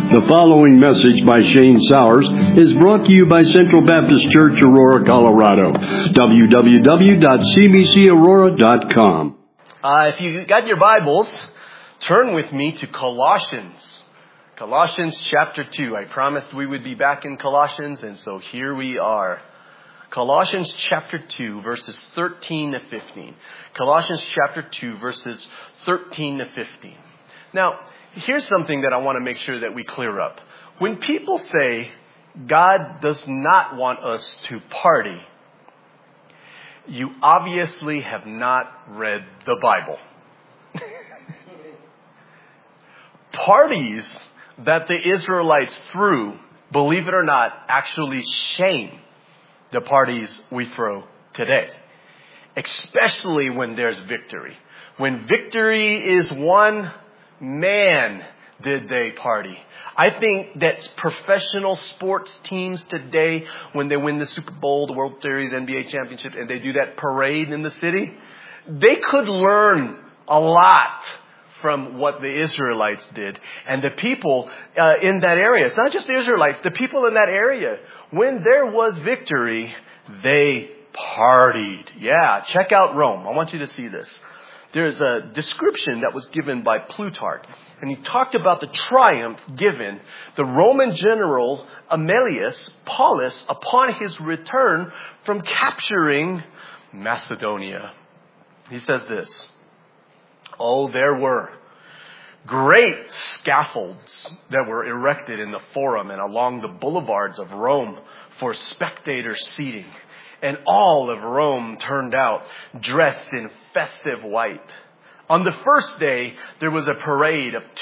The following message by Shane Sowers is brought to you by Central Baptist Church, Aurora, Colorado. www.cbcaurora.com. If you got your Bibles, turn with me to Colossians. Colossians chapter 2. I promised we would be back in Colossians, and so here we are. Colossians chapter 2, verses 13 to 15. Colossians chapter 2, verses 13 to 15. Now, here's something that I want to make sure that we clear up. When people say God does not want us to party, you obviously have not read the Bible. Parties that the Israelites threw, believe it or not, actually shame the parties we throw today. Especially when there's victory. When victory is won, man, did they party. I think that professional sports teams today, when they win the Super Bowl, the World Series, NBA championship, and they do that parade in the city, they could learn a lot from what the Israelites did. And the people in that area, it's not just the Israelites, the people in that area, when there was victory, they partied. Yeah, check out Rome. I want you to see this. There's a description that was given by Plutarch, and he talked about the triumph given the Roman general Aemilius Paulus upon his return from capturing Macedonia. He says this: "Oh, there were great scaffolds that were erected in the forum and along the boulevards of Rome for spectator seating. And all of Rome turned out dressed in festive white. On the first day, there was a parade of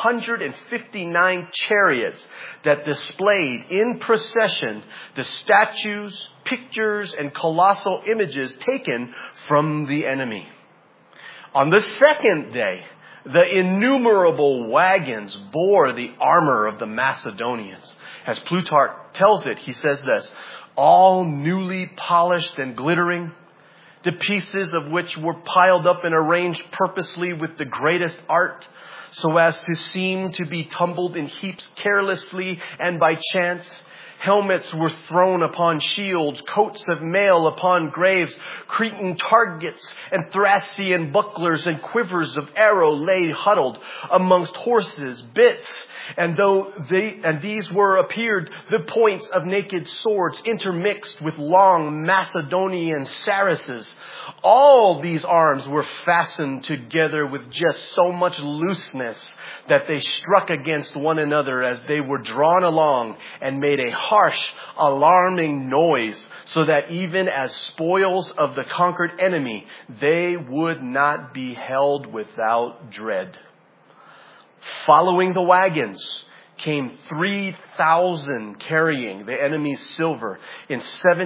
259 chariots that displayed in procession the statues, pictures, and colossal images taken from the enemy. On the second day, the innumerable wagons bore the armor of the Macedonians. As Plutarch tells it, he says this: all newly polished and glittering, the pieces of which were piled up and arranged purposely with the greatest art, so as to seem to be tumbled in heaps carelessly and by chance. Helmets were thrown upon shields, coats of mail upon graves, Cretan targets and Thracian bucklers and quivers of arrow lay huddled amongst horses' bits. And these appeared the points of naked swords intermixed with long Macedonian sarruses. All these arms were fastened together with just so much looseness that they struck against one another as they were drawn along and made a harsh, alarming noise, so that even as spoils of the conquered enemy, they would not be held without dread. Following the wagons came 3,000 carrying the enemy's silver in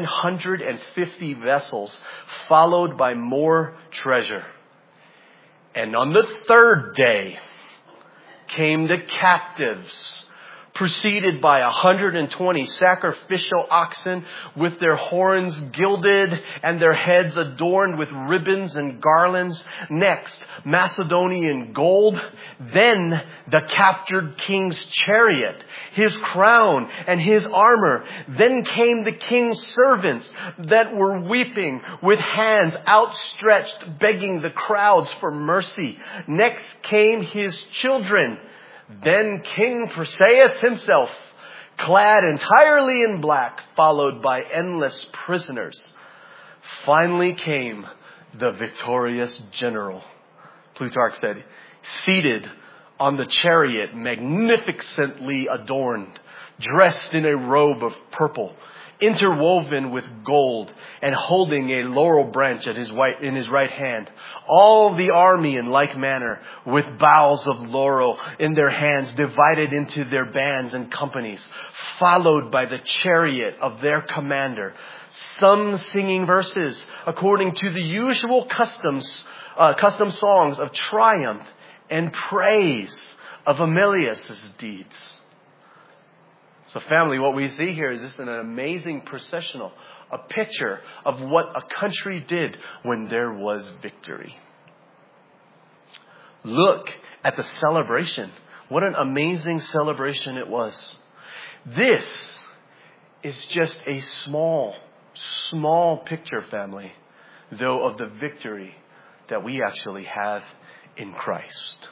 750 vessels, followed by more treasure. And on the third day came the captives, preceded by 120 sacrificial oxen with their horns gilded and their heads adorned with ribbons and garlands. Next, Macedonian gold. Then the captured king's chariot, his crown and his armor. Then came the king's servants that were weeping with hands outstretched, begging the crowds for mercy. Next came his children. Then King Perseus himself, clad entirely in black, followed by endless prisoners. Finally came the victorious general," Plutarch said, "seated on the chariot, magnificently adorned, dressed in a robe of purple, interwoven with gold, and holding a laurel branch in his right hand. All the army in like manner, with boughs of laurel in their hands, divided into their bands and companies, followed by the chariot of their commander. Some singing verses according to the usual custom songs of triumph and praise of Aemilius' deeds." So family, what we see here is just an amazing processional, a picture of what a country did when there was victory. Look at the celebration What an amazing celebration it was. This is just a small picture, family, though, of the victory that we actually have in Christ.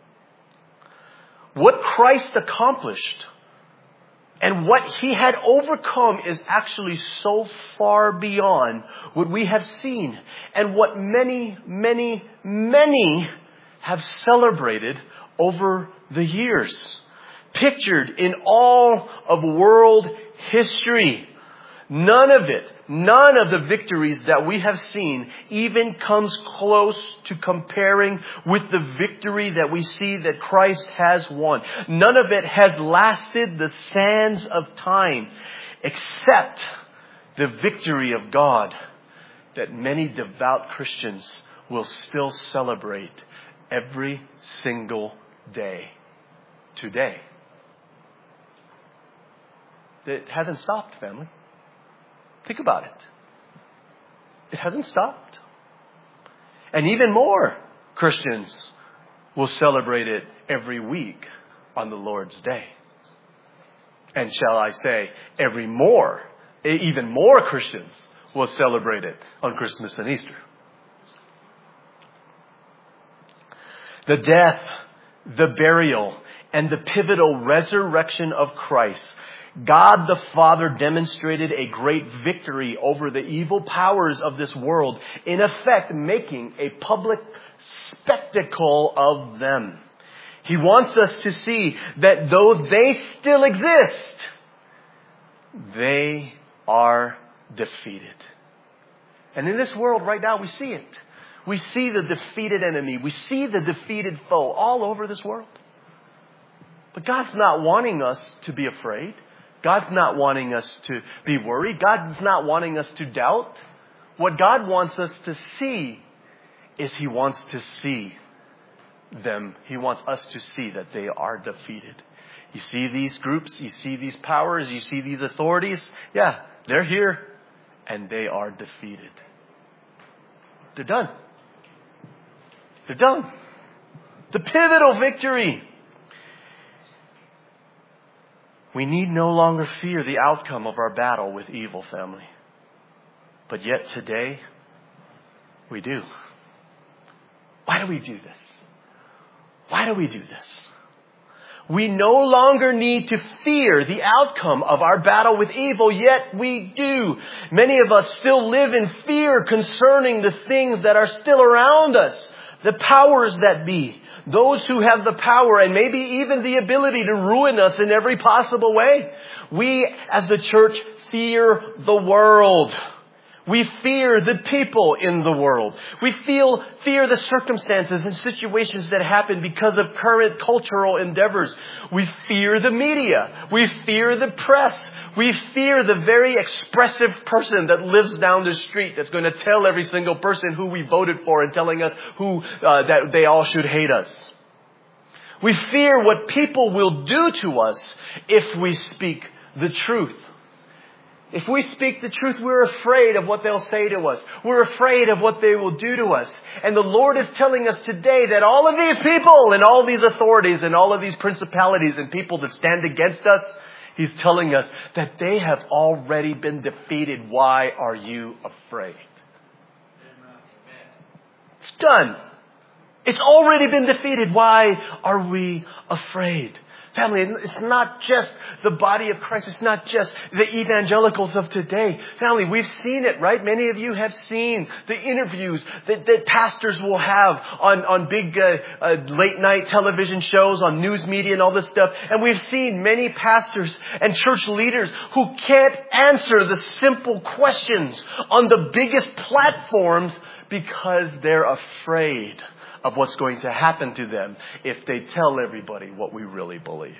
What Christ accomplished and what He had overcome is actually so far beyond what we have seen and what many have celebrated over the years. Pictured in all of world history. None of the victories that we have seen even comes close to comparing with the victory that we see that Christ has won. None of it has lasted the sands of time, except the victory of God that many devout Christians will still celebrate every single day today. It hasn't stopped, family. Think about it. It hasn't stopped. And even more Christians will celebrate it every week on the Lord's Day. And shall I say, even more Christians will celebrate it on Christmas and Easter. The death, the burial, and the pivotal resurrection of Christ, God the Father demonstrated a great victory over the evil powers of this world, in effect making a public spectacle of them. He wants us to see that though they still exist, they are defeated. And in this world right now, we see it. We see the defeated enemy. We see the defeated foe all over this world. But God's not wanting us to be afraid. God's not wanting us to be worried. God's not wanting us to doubt. What God wants us to see is He wants to see them. He wants us to see that they are defeated. You see these groups, you see these powers, you see these authorities. Yeah, they're here and they are defeated. They're done. They're done. The pivotal victory. We need no longer fear the outcome of our battle with evil, family. But yet today, we do. Why do we do this? Why do we do this? We no longer need to fear the outcome of our battle with evil, yet we do. Many of us still live in fear concerning the things that are still around us, the powers that be. Those who have the power and maybe even the ability to ruin us in every possible way. We, as the church, fear the world. We fear the people in the world. We fear the circumstances and situations that happen because of current cultural endeavors. We fear the media. We fear the press. We fear the very expressive person that lives down the street that's going to tell every single person who we voted for and telling us that they all should hate us. We fear what people will do to us if we speak the truth. If we speak the truth, we're afraid of what they'll say to us. We're afraid of what they will do to us. And the Lord is telling us today that all of these people and all these authorities and all of these principalities and people that stand against us, He's telling us that they have already been defeated. Why are you afraid? It's done. It's already been defeated. Why are we afraid? Family, it's not just the body of Christ. It's not just the evangelicals of today. Family, we've seen it, right? Many of you have seen the interviews that pastors will have on big late night television shows, on news media and all this stuff. And we've seen many pastors and church leaders who can't answer the simple questions on the biggest platforms because they're afraid of what's going to happen to them if they tell everybody what we really believe.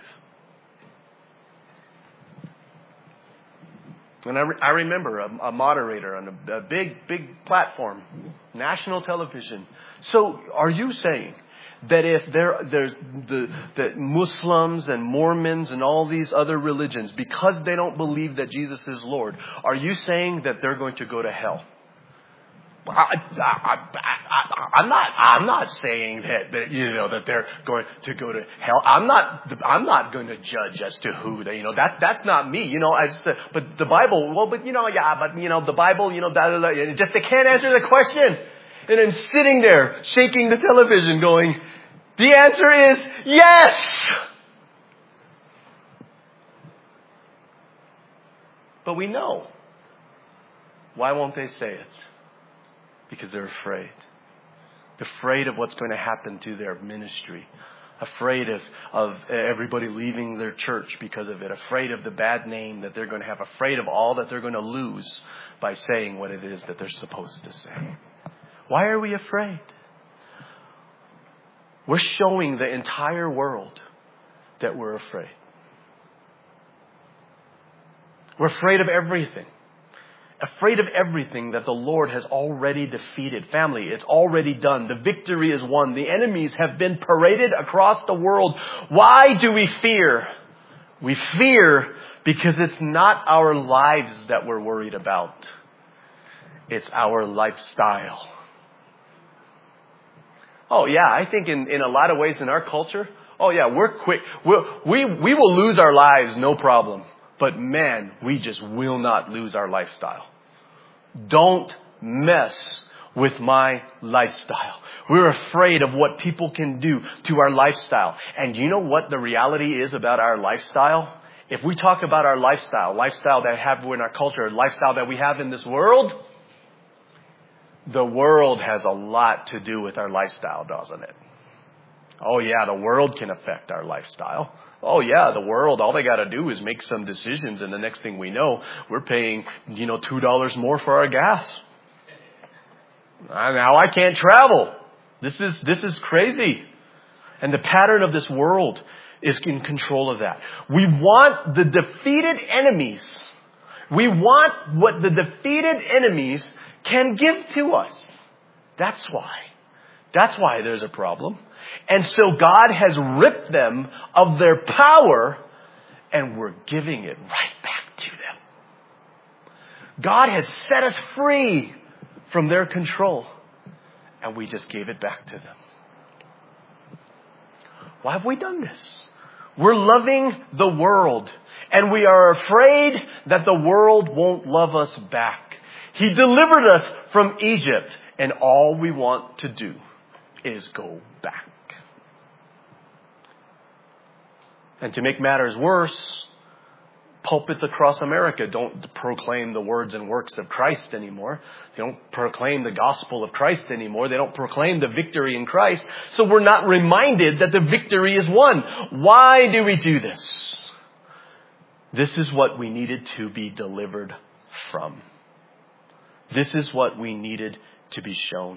And I remember a moderator on a big platform, national television. So are you saying that if there's the Muslims and Mormons and all these other religions, because they don't believe that Jesus is Lord, are you saying that they're going to go to hell? I'm not saying that that they're going to go to hell. I'm not going to judge as to who they, that's not me. But the Bible, the Bible, just they can't answer the question. And then sitting there, shaking the television going, the answer is yes! But we know. Why won't they say it? Because they're afraid. Afraid of what's going to happen to their ministry. Afraid of everybody leaving their church because of it. Afraid of the bad name that they're going to have. Afraid of all that they're going to lose by saying what it is that they're supposed to say. Why are we afraid? We're showing the entire world that we're afraid. We're afraid of everything. Afraid of everything that the Lord has already defeated. Family, it's already done. The victory is won. The enemies have been paraded across the world. Why do we fear? We fear because it's not our lives that we're worried about. It's our lifestyle. Oh yeah, I think in a lot of ways in our culture, we're quick. We will lose our lives, no problem. But man, we just will not lose our lifestyle. Don't mess with my lifestyle. We're afraid of what people can do to our lifestyle. And you know what the reality is about our lifestyle? If we talk about our lifestyle that we have in our culture, lifestyle that we have in this world, the world has a lot to do with our lifestyle, doesn't it? Oh yeah, the world can affect our lifestyle. Oh yeah, the world, all they got to do is make some decisions, and the next thing we know, we're paying, $2 more for our gas. Now I can't travel. This is crazy. And the pattern of this world is in control of that. We want the defeated enemies. We want what the defeated enemies can give to us. That's why. That's why there's a problem. And so God has ripped them of their power, and we're giving it right back to them. God has set us free from their control, and we just gave it back to them. Why have we done this? We're loving the world, and we are afraid that the world won't love us back. He delivered us from Egypt, and all we want to do is go back. And to make matters worse, pulpits across America don't proclaim the words and works of Christ anymore. They don't proclaim the gospel of Christ anymore. They don't proclaim the victory in Christ. So we're not reminded that the victory is won. Why do we do this? This is what we needed to be delivered from. This is what we needed to be shown.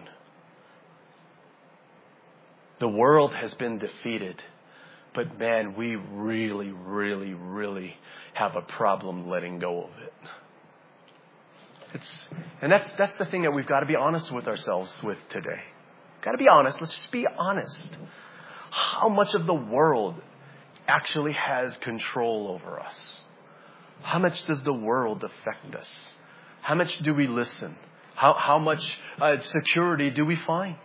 The world has been defeated. But man, we really, really, really have a problem letting go of it. That's the thing that we've got to be honest with ourselves with today. Got to be honest. Let's just be honest. How much of the world actually has control over us? How much does the world affect us? How much do we listen? How much security do we find?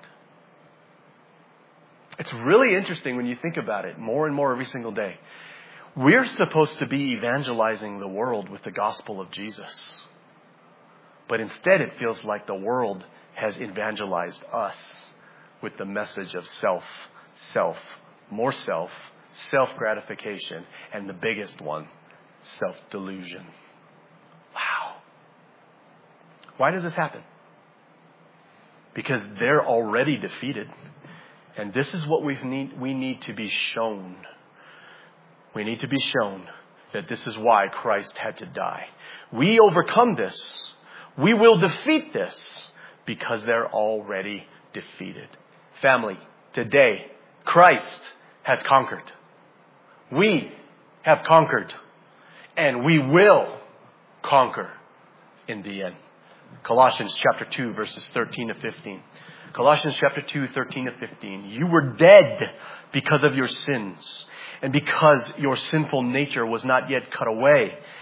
It's really interesting when you think about it more and more every single day. We're supposed to be evangelizing the world with the gospel of Jesus. But instead it feels like the world has evangelized us with the message of more self-gratification, and the biggest one, self-delusion. Wow. Why does this happen? Because they're already defeated. And this is what we need to be shown. We need to be shown that this is why Christ had to die. We overcome this. We will defeat this because they're already defeated. Family, today, Christ has conquered. We have conquered. And we will conquer in the end. Colossians chapter 2, verses 13 to 15. Colossians chapter 2, 13 to 15. You were dead because of your sins, and because your sinful nature was not yet cut away.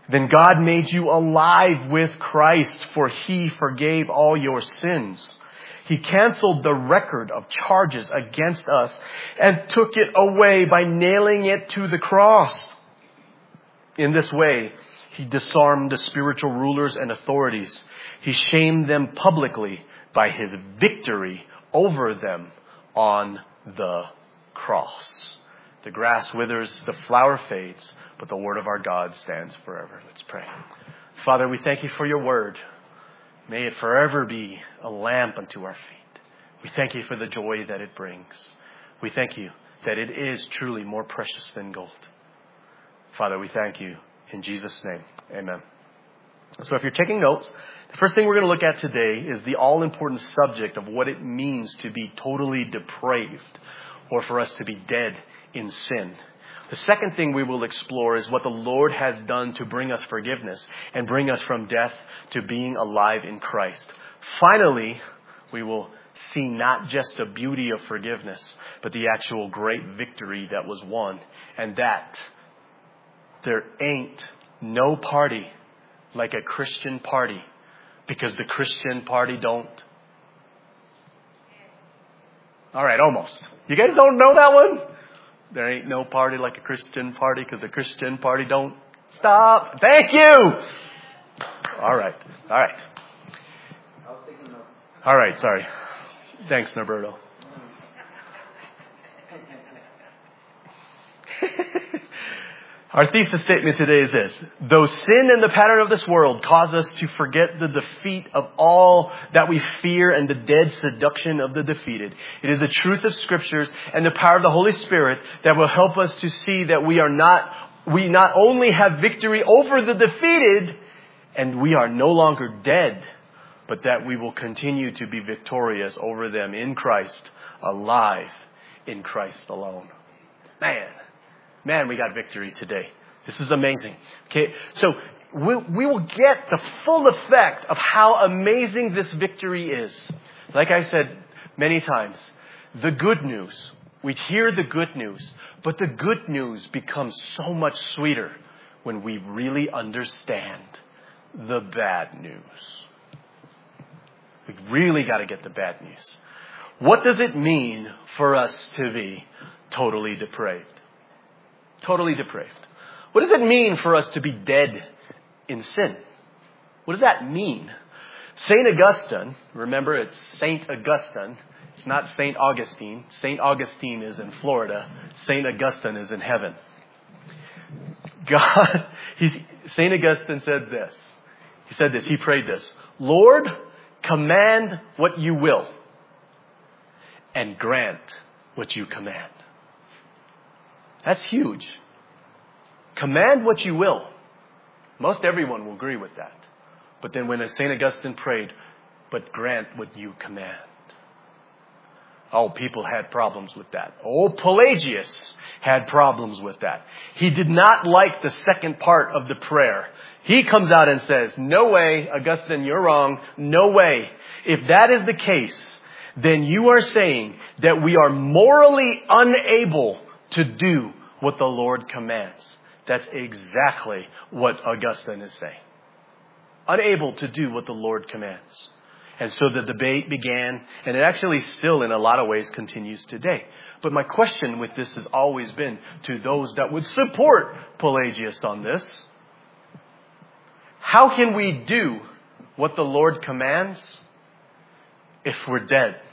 Then God made you alive with Christ, for He forgave all your sins. He canceled the record of charges against us and took it away by nailing it to the cross. In this way, He disarmed the spiritual rulers and authorities. He shamed them publicly by His victory over them on the cross. The grass withers, the flower fades, but the word of our God stands forever. Let's pray. Father, we thank you for your word. May it forever be a lamp unto our feet. We thank you for the joy that it brings. We thank you that it is truly more precious than gold. Father, we thank you in Jesus' name. Amen. So if you're taking notes, the first thing we're going to look at today is the all-important subject of what it means to be totally depraved, or for us to be dead in sin. The second thing we will explore is what the Lord has done to bring us forgiveness and bring us from death to being alive in Christ. Finally, we will see not just the beauty of forgiveness, but the actual great victory that was won. And that there ain't no party like a Christian party, because the Christian party don't. All right, almost. You guys don't know that one? There ain't no party like a Christian party, because the Christian party don't stop. Thank you. All right. All right, sorry. Thanks, Norberto. Our thesis statement today is this: though sin and the pattern of this world cause us to forget the defeat of all that we fear and the dead seduction of the defeated, it is the truth of Scriptures and the power of the Holy Spirit that will help us to see that we not only have victory over the defeated, and we are no longer dead, but that we will continue to be victorious over them in Christ, alive in Christ alone. Man, we got victory today. This is amazing. Okay, so we will get the full effect of how amazing this victory is. Like I said many times, the good news. We hear the good news, but the good news becomes so much sweeter when we really understand the bad news. We really got to get the bad news. What does it mean for us to be totally depraved? Totally depraved. What does it mean for us to be dead in sin? What does that mean? St. Augustine, remember it's St. Augustine. It's not St. Augustine. St. Augustine is in Florida. St. Augustine is in heaven. St. Augustine said this. He prayed this: Lord, command what you will and grant what you command. That's huge. Command what you will. Most everyone will agree with that. But then when St. Augustine prayed, but grant what you command. Oh, people had problems with that. Oh, Pelagius had problems with that. He did not like the second part of the prayer. He comes out and says, no way, Augustine, you're wrong. No way. If that is the case, then you are saying that we are morally unable to do what the Lord commands. That's exactly what Augustine is saying. Unable to do what the Lord commands. And so the debate began, and it actually still in a lot of ways continues today. But my question with this has always been to those that would support Pelagius on this: how can we do what the Lord commands if we're dead?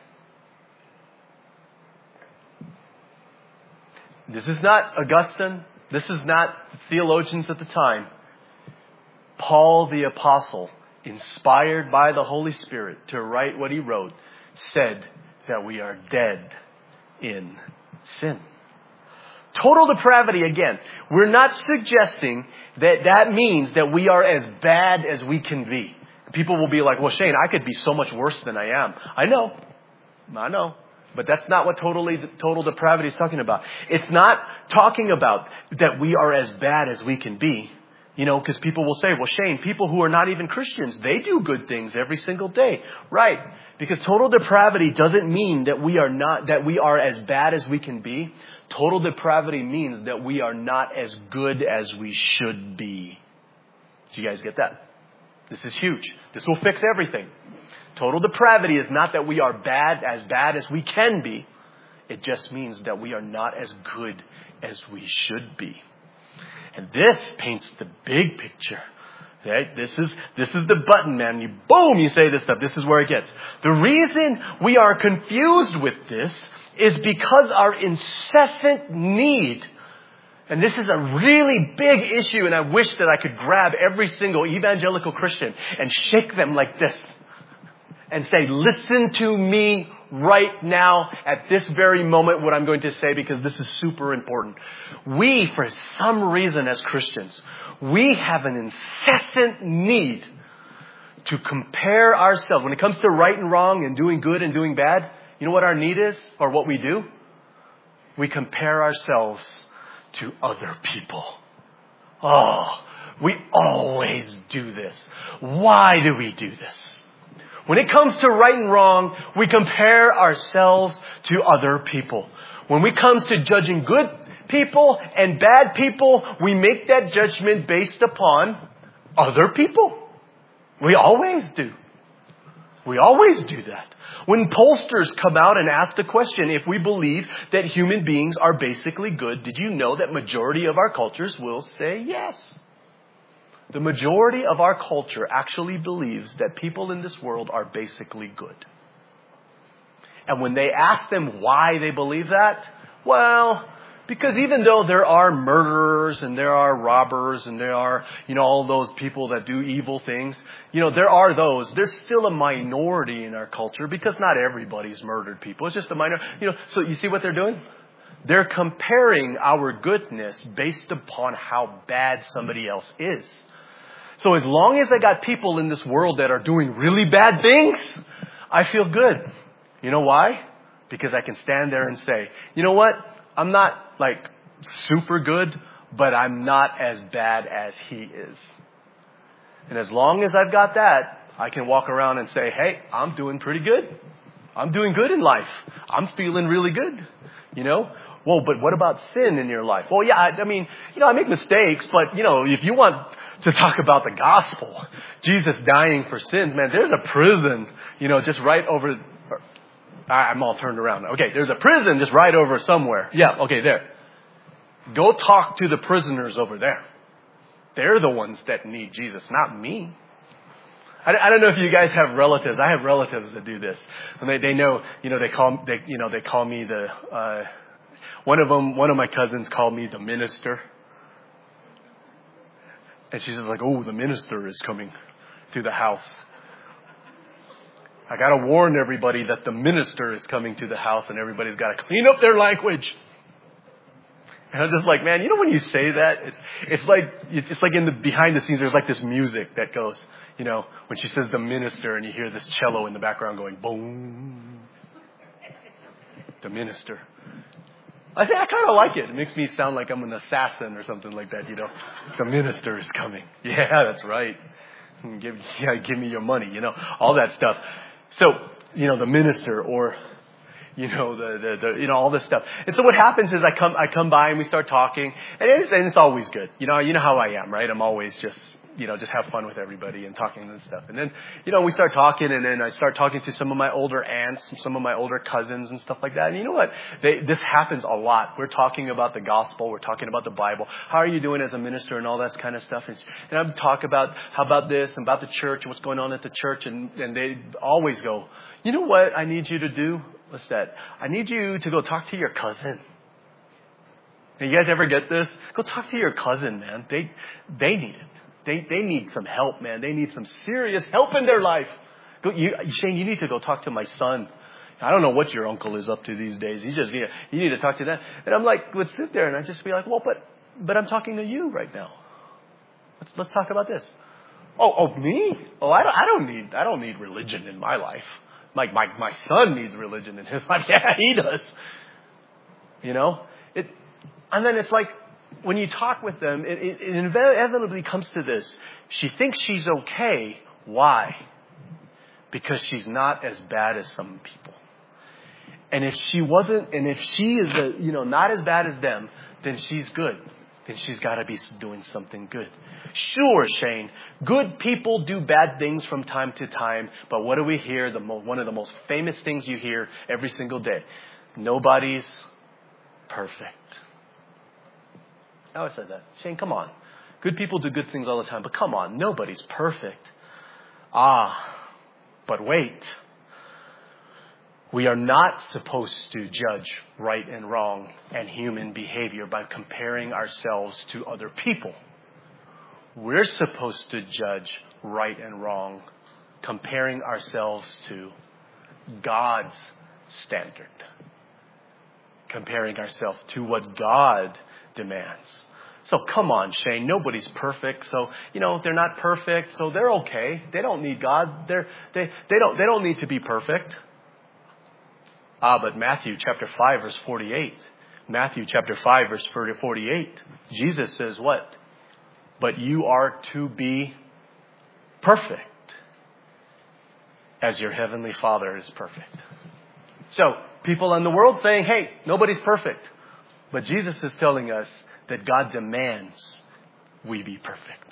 This is not Augustine. This is not theologians at the time. Paul the Apostle, inspired by the Holy Spirit to write what he wrote, said that we are dead in sin. Total depravity, again. We're not suggesting that means that we are as bad as we can be. People will be like, well, Shane, I could be so much worse than I am. I know. But that's not what total depravity is talking about. It's not talking about that we are as bad as we can be. You know, because people will say, well, Shane, people who are not even Christians, they do good things every single day. Right. Because total depravity doesn't mean that we are as bad as we can be. Total depravity means that we are not as good as we should be. Do you guys get that? This is huge. This will fix everything. Total depravity is not that we are bad as we can be. It just means that we are not as good as we should be. And this paints the big picture. Right? This is the button, man. You say this stuff. This is where it gets. The reason we are confused with this is because our incessant need. And this is a really big issue, and I wish that I could grab every single evangelical Christian and shake them like this and say, listen to me right now at this very moment what I'm going to say, because this is super important. We, for some reason as Christians, we have an incessant need to compare ourselves. When it comes to right and wrong and doing good and doing bad, you know what our need is, or what we do? We compare ourselves to other people. Oh, we always do this. Why do we do this? When it comes to right and wrong, we compare ourselves to other people. When it comes to judging good people and bad people, we make that judgment based upon other people. We always do. We always do that. When pollsters come out and ask the question, if we believe that human beings are basically good, did you know that majority of our cultures will say yes? The majority of our culture actually believes that people in this world are basically good. And when they ask them why they believe that, well, because even though there are murderers and there are robbers and there are, all those people that do evil things, there are those. There's still a minority in our culture, because not everybody's murdered people. It's just a minority. So you see what they're doing? They're comparing our goodness based upon how bad somebody else is. So as long as I got people in this world that are doing really bad things, I feel good. You know why? Because I can stand there and say, you know what? I'm not super good, but I'm not as bad as he is. And as long as I've got that, I can walk around and say, hey, I'm doing pretty good. I'm doing good in life. I'm feeling really good. Well, but what about sin in your life? Well, yeah, I make mistakes, but, if you want to talk about the gospel, Jesus dying for sins, man, there's a prison, just right over. I'm all turned around. Okay, there's a prison just right over somewhere. Yeah, okay, there. Go talk to the prisoners over there. They're the ones that need Jesus, not me. I don't know if you guys have relatives. I have relatives that do this. And they know, they call me one of my cousins called me the minister. And she's just like, oh, the minister is coming to the house. I got to warn everybody that the minister is coming to the house, and everybody's got to clean up their language. And I'm just like, man, when you say that, it's like in the behind the scenes, there's like this music that goes, when she says the minister, and you hear this cello in the background going boom. The minister. I kind of like it. It makes me sound like I'm an assassin or something like that, The minister is coming. Yeah, that's right. Give me your money, all that stuff. So, the minister, or, all this stuff. And so what happens is I come by and we start talking, and it's always good. You know how I am, right? I'm always just have fun with everybody and talking and stuff. And then, we start talking, and then I start talking to some of my older aunts, some of my older cousins and stuff like that. And you know what? This happens a lot. We're talking about the gospel. We're talking about the Bible. How are you doing as a minister and all that kind of stuff? And I talk about how about this and about the church and what's going on at the church. And they always go, you know what I need you to do? What's that? I need you to go talk to your cousin. You guys ever get this? Go talk to your cousin, man. They need it. They need some help, man. They need some serious help in their life. Shane, you need to go talk to my son. I don't know what your uncle is up to these days. You need to talk to them. And I'm like, would sit there and I'd just be like, well, but I'm talking to you right now. Let's talk about this. Oh, me? Oh, I don't need religion in my life. Like my son needs religion in his life. Yeah, he does. And then it's like, when you talk with them, it inevitably comes to this. She thinks she's okay. Why? Because she's not as bad as some people. And if she is not as bad as them, then she's good. then she's got to be doing something good. Sure, Shane, good people do bad things from time to time, but what do we hear? One of the most famous things you hear every single day. Nobody's perfect. I always said that. Shane, come on. Good people do good things all the time, but come on, nobody's perfect. But wait. We are not supposed to judge right and wrong and human behavior by comparing ourselves to other people. We're supposed to judge right and wrong comparing ourselves to God's standard. Comparing ourselves to what God demands. So come on, Shane, nobody's perfect. So, they're not perfect, so they're okay. They don't need God. They don't need to be perfect. But Matthew chapter 5 verse 48. Matthew chapter 5 verse 48. Jesus says what? But you are to be perfect as your heavenly Father is perfect. So people in the world saying, hey, nobody's perfect. But Jesus is telling us that God demands we be perfect.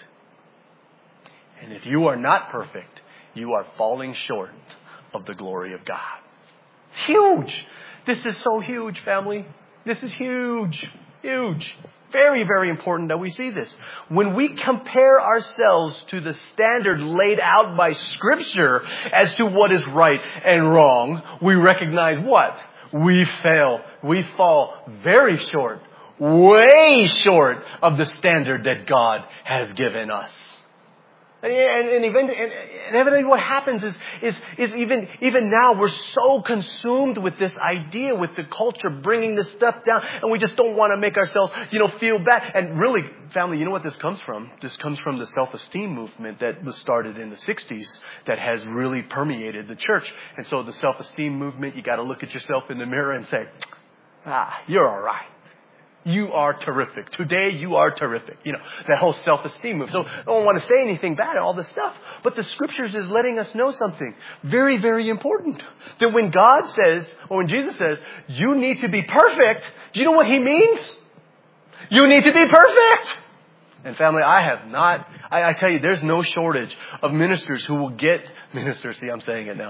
And if you are not perfect, you are falling short of the glory of God. Huge. This is so huge, family. This is huge. Huge. Very, very important that we see this. When we compare ourselves to the standard laid out by Scripture as to what is right and wrong, we recognize what? We fail. We fall very short, way short of the standard that God has given us. And evidently what happens is even now we're so consumed with this idea, with the culture bringing this stuff down, and we just don't want to make ourselves, feel bad. And really, family, you know what this comes from? This comes from the self-esteem movement that was started in the 60s that has really permeated the church. And so the self-esteem movement, you got to look at yourself in the mirror and say, you're all right. You are terrific. Today you are terrific. That whole self-esteem move. So I don't want to say anything bad and all this stuff. But the Scriptures is letting us know something very, very important. That when God says, or when Jesus says, you need to be perfect, do you know what He means? You need to be perfect. And family, I tell you, there's no shortage of ministers who will get, I'm saying it now.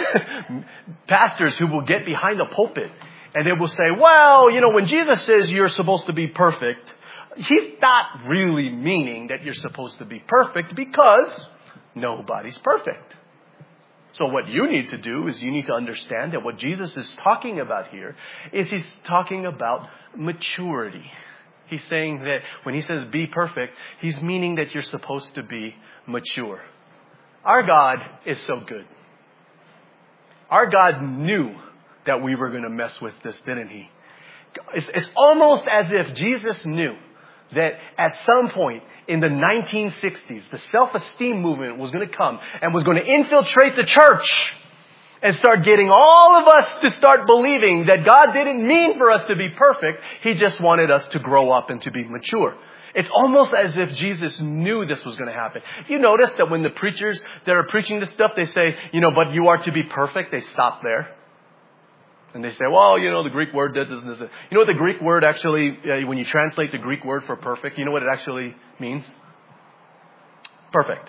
Pastors who will get behind the pulpit. And they will say, well, when Jesus says you're supposed to be perfect, He's not really meaning that you're supposed to be perfect because nobody's perfect. So what you need to do is you need to understand that what Jesus is talking about here is He's talking about maturity. He's saying that when He says be perfect, He's meaning that you're supposed to be mature. Our God is so good. Our God knew that we were going to mess with this, didn't He? It's almost as if Jesus knew that at some point in the 1960s, the self-esteem movement was going to come and was going to infiltrate the church and start getting all of us to start believing that God didn't mean for us to be perfect. He just wanted us to grow up and to be mature. It's almost as if Jesus knew this was going to happen. You notice that when the preachers that are preaching this stuff, they say, but you are to be perfect. They stop there. And they say, well, the Greek word did this and this. You know what the Greek word actually, when you translate the Greek word for perfect, you know what it actually means? Perfect.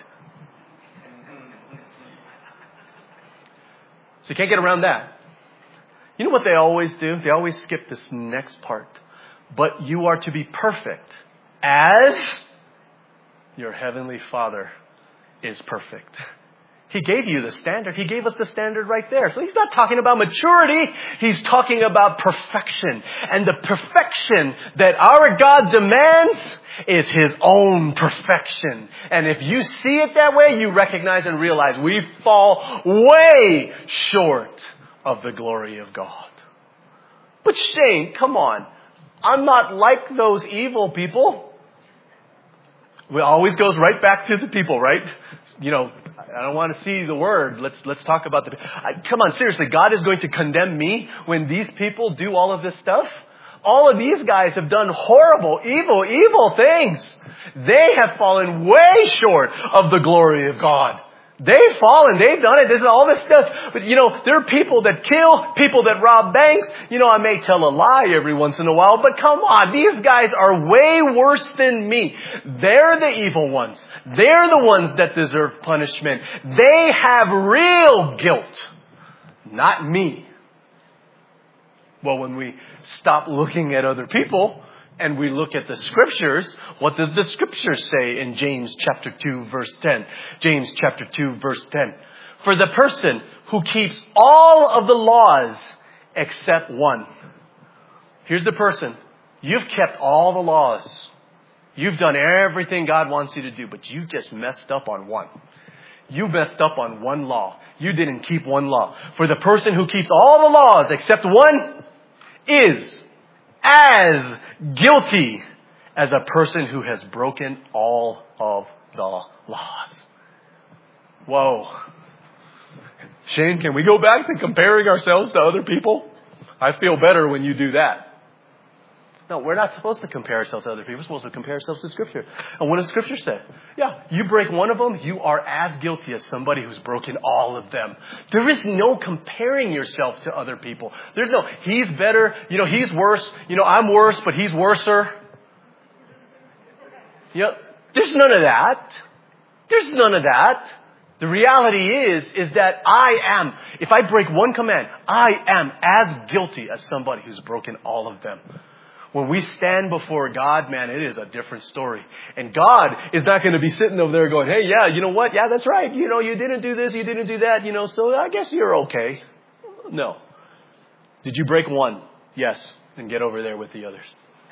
So you can't get around that. You know what they always do? They always skip this next part. But you are to be perfect as your heavenly Father is perfect. He gave you the standard. He gave us the standard right there. So He's not talking about maturity. He's talking about perfection. And the perfection that our God demands is His own perfection. And if you see it that way, you recognize and realize we fall way short of the glory of God. But Shane, come on. I'm not like those evil people. It always goes right back to the people, right? I don't want to see the word. Let's talk about come on, seriously. God is going to condemn me when these people do all of this stuff? All of these guys have done horrible, evil things. They have fallen way short of the glory of God. They've fallen. They've done it. This is all this stuff. But there are people that kill, people that rob banks. I may tell a lie every once in a while, but come on. These guys are way worse than me. They're the evil ones. They're the ones that deserve punishment. They have real guilt, not me. Well, when we stop looking at other people and we look at the Scriptures, what does the Scriptures say in James chapter 2 verse 10? James chapter 2 verse 10. For the person who keeps all of the laws except one. Here's the person. You've kept all the laws. You've done everything God wants you to do, but you just messed up on one. You messed up on one law. You didn't keep one law. For the person who keeps all the laws except one is as guilty as a person who has broken all of the laws. Whoa. Shane, can we go back to comparing ourselves to other people? I feel better when you do that. No, we're not supposed to compare ourselves to other people. We're supposed to compare ourselves to Scripture. And what does Scripture say? Yeah, you break one of them, you are as guilty as somebody who's broken all of them. There is no comparing yourself to other people. There's no, he's better, he's worse, I'm worse, but he's worser. There's none of that. There's none of that. The reality is that if I break one command, I am as guilty as somebody who's broken all of them. When we stand before God, man, it is a different story. And God is not going to be sitting over there going, hey, yeah, you know what? Yeah, that's right. You didn't do this, you didn't do that, so I guess you're okay. No. Did you break one? Yes. Then get over there with the others.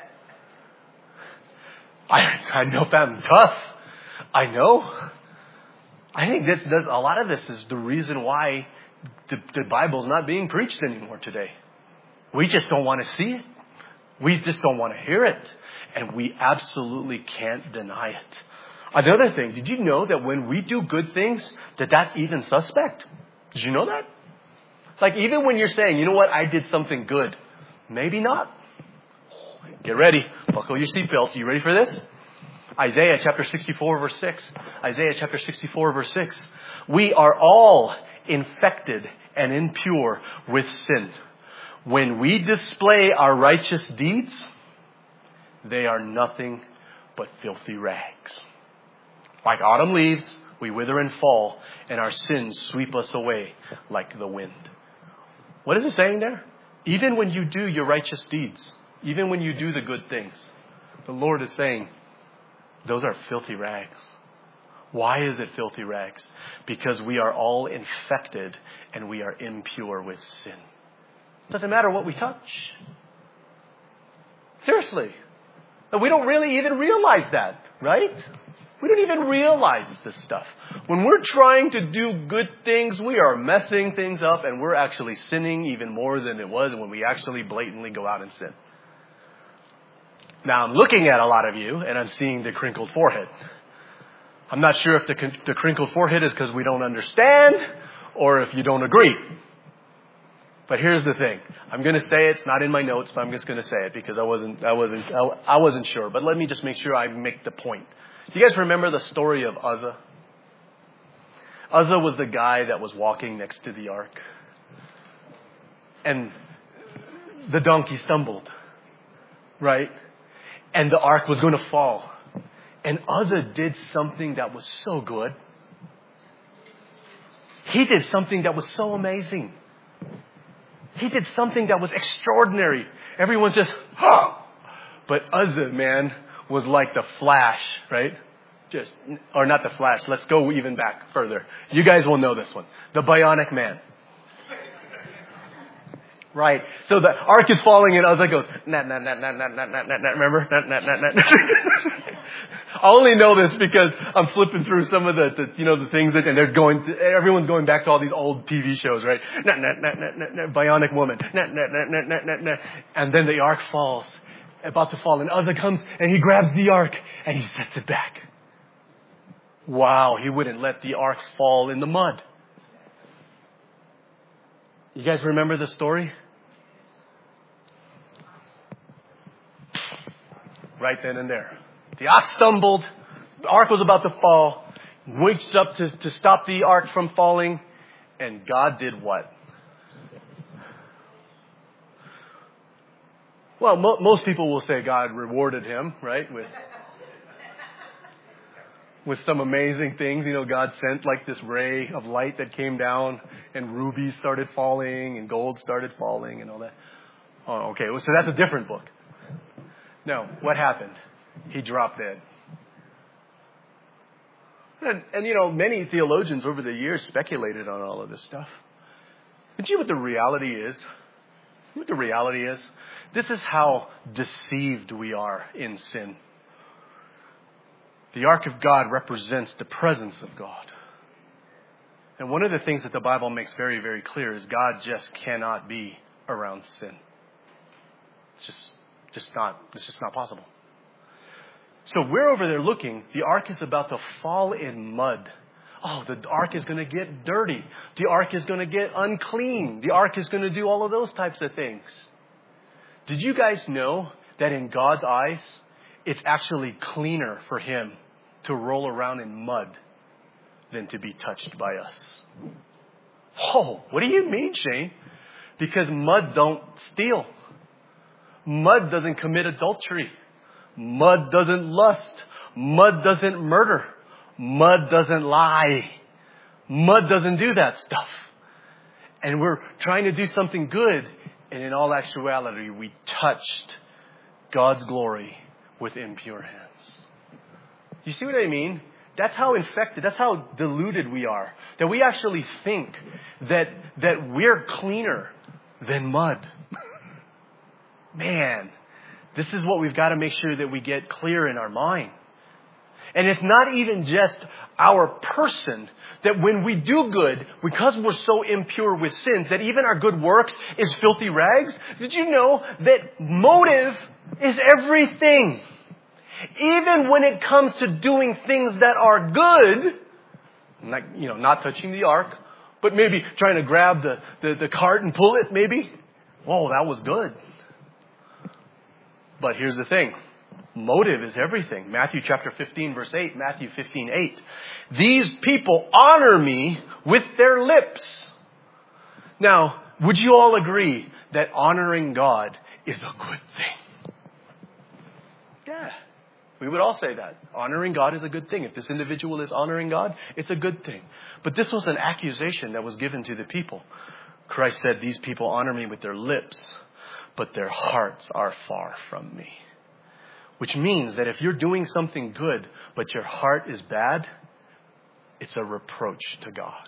I know that's tough. I know. I think a lot of this is the reason why the Bible's not being preached anymore today. We just don't want to see it. We just don't want to hear it. And we absolutely can't deny it. Another thing, did you know that when we do good things, that's even suspect? Did you know that? Like even when you're saying, you know what, I did something good. Maybe not. Get ready. Buckle your seatbelts. You ready for this? Isaiah chapter 64 verse 6. Isaiah chapter 64 verse 6. We are all infected and impure with sin. When we display our righteous deeds, they are nothing but filthy rags. Like autumn leaves, we wither and fall, and our sins sweep us away like the wind. What is it saying there? Even when you do your righteous deeds, even when you do the good things, the Lord is saying, those are filthy rags. Why is it filthy rags? Because we are all infected and we are impure with sin. Doesn't matter what we touch. Seriously. And we don't really even realize that, right? We don't even realize this stuff. When we're trying to do good things, we are messing things up and we're actually sinning even more than it was when we actually blatantly go out and sin. Now I'm looking at a lot of you and I'm seeing the crinkled forehead. I'm not sure if the crinkled forehead is because we don't understand or if you don't agree. But here's the thing. I'm going to say it's not in my notes, but I'm just going to say it because I wasn't sure. But let me just make sure I make the point. Do you guys remember the story of Uzzah? Uzzah was the guy that was walking next to the ark. And the donkey stumbled. Right? And the ark was going to fall. And Uzzah did something that was so good. He did something that was so amazing. He did something that was extraordinary. Everyone's just, But Uzzah, man, was like the Flash, right? Or not the Flash. Let's go even back further. You guys will know this one. The Bionic Man. Right. So the ark is falling and Uzzah goes, remember? I only know this because I'm flipping through some of the things that, and everyone's going back to all these old TV shows, right? Bionic woman. And then the ark falls, about to fall, and Uzzah comes and he grabs the ark and he sets it back. Wow, he wouldn't let the ark fall in the mud. You guys remember the story? Right then and there. The ox stumbled. The ark was about to fall. reached up to stop the ark from falling. And God did what? Well, most people will say God rewarded him, right? With some amazing things. God sent like this ray of light that came down and rubies started falling and gold started falling and all that. Oh, okay. So that's a different book. No, what happened? He dropped dead. And many theologians over the years speculated on all of this stuff. But you know what the reality is? What the reality is? This is how deceived we are in sin. The ark of God represents the presence of God. And one of the things that the Bible makes very, very clear is God just cannot be around sin. It's just not possible. So we're over there looking. The ark is about to fall in mud. Oh, the ark is going to get dirty. The ark is going to get unclean. The ark is going to do all of those types of things. Did you guys know that in God's eyes, it's actually cleaner for him to roll around in mud than to be touched by us? Oh, what do you mean, Shane? Because mud don't steal. Mud doesn't commit adultery. Mud doesn't lust. Mud doesn't murder. Mud doesn't lie. Mud doesn't do that stuff. And we're trying to do something good. And in all actuality, we touched God's glory with impure hands. You see what I mean? That's how infected, that's how deluded we are. That we actually think that we're cleaner than mud. Man, this is what we've got to make sure that we get clear in our mind. And it's not even just our person, that when we do good, because we're so impure with sins, that even our good works is filthy rags. Did you know that motive is everything? Even when it comes to doing things that are good, like, not touching the ark, but maybe trying to grab the cart and pull it, maybe. Whoa, that was good. But here's the thing. Motive is everything. Matthew chapter 15, verse 8. Matthew 15, 8. These people honor me with their lips. Now, would you all agree that honoring God is a good thing? Yeah. We would all say that. Honoring God is a good thing. If this individual is honoring God, it's a good thing. But this was an accusation that was given to the people. Christ said, these people honor me with their lips, but their hearts are far from me. Which means that if you're doing something good, but your heart is bad, it's a reproach to God.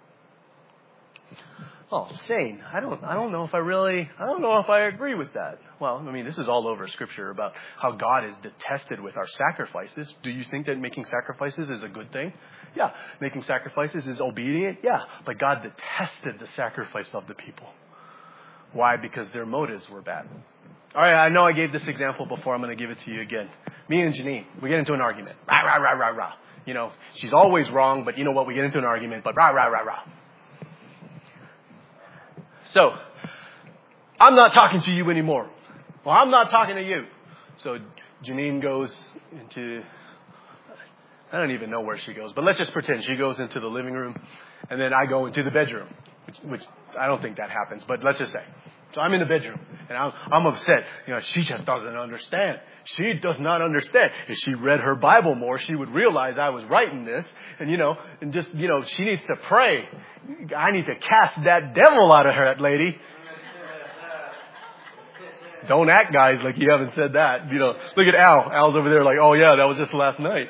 Oh, Shane, I don't know if I agree with that. Well, this is all over Scripture about how God is detested with our sacrifices. Do you think that making sacrifices is a good thing? Yeah. Making sacrifices is obedient? Yeah. But God detested the sacrifice of the people. Why? Because their motives were bad. All right, I know I gave this example before. I'm going to give it to you again. Me and Janine, we get into an argument. Rah, rah, rah, rah, rah. She's always wrong, but you know what? We get into an argument, but rah, rah, rah, rah. So, I'm not talking to you anymore. Well, I'm not talking to you. So, Janine goes into, I don't even know where she goes, but let's just pretend she goes into the living room, and then I go into the bedroom, which I don't think that happens, but let's just say. So I'm in the bedroom, and I'm upset. She just doesn't understand. She does not understand. If she read her Bible more, she would realize I was writing this. And, she needs to pray. I need to cast that devil out of her, that lady. Don't act, guys, like you haven't said that. Look at Al. Al's over there like, oh, yeah, that was just last night.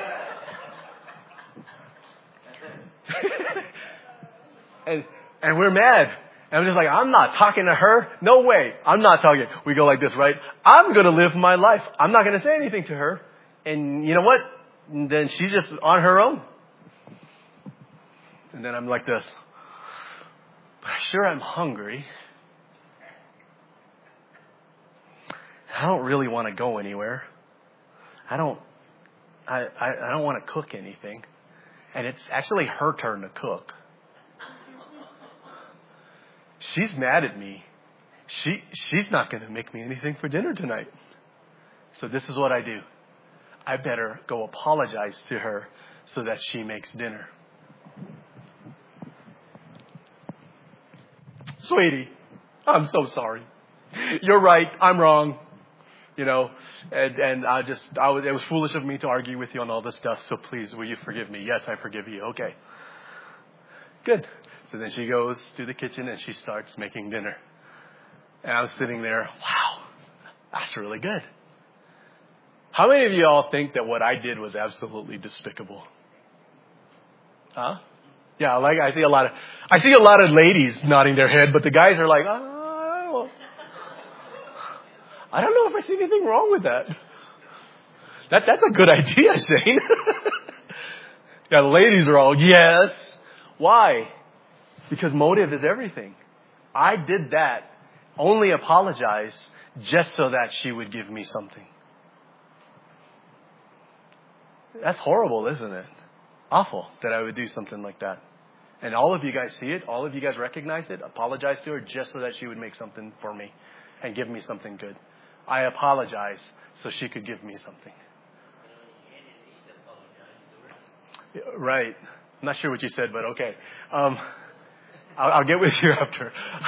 and we're mad. And I'm just like, I'm not talking to her. No way. I'm not talking. We go like this, right? I'm going to live my life. I'm not going to say anything to her. And you know what? And then she's just on her own. And then I'm like this. But sure, I'm hungry. I don't really want to go anywhere. I don't want to cook anything. And it's actually her turn to cook. She's mad at me. She's not going to make me anything for dinner tonight. So this is what I do. I better go apologize to her so that she makes dinner. Sweetie, I'm so sorry. You're right. I'm wrong. You know, and it was foolish of me to argue with you on all this stuff. So please, will you forgive me? Yes, I forgive you. Okay. Good. So then she goes to the kitchen and she starts making dinner. And I'm sitting there. Wow, that's really good. How many of you all think that what I did was absolutely despicable? Huh? Yeah, like I see a lot of ladies nodding their head, but the guys are like, I don't know if I see anything wrong with that. That's a good idea, Shane. Yeah, the ladies are all, yes. Why? Because motive is everything. I did that, only apologize, just so that she would give me something. That's horrible, isn't it? Awful that I would do something like that. And all of you guys see it. All of you guys recognize it. Apologize to her just so that she would make something for me and give me something good. I apologize so she could give me something. Right. I'm not sure what you said, but okay. I'll get with you after.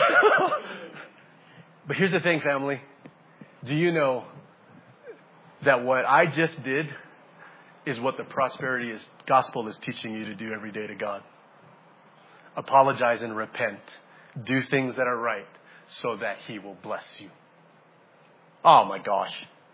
But here's the thing, family. Do you know that what I just did is what the prosperity gospel is teaching you to do every day to God? Apologize and repent. Do things that are right so that He will bless you. Oh my gosh.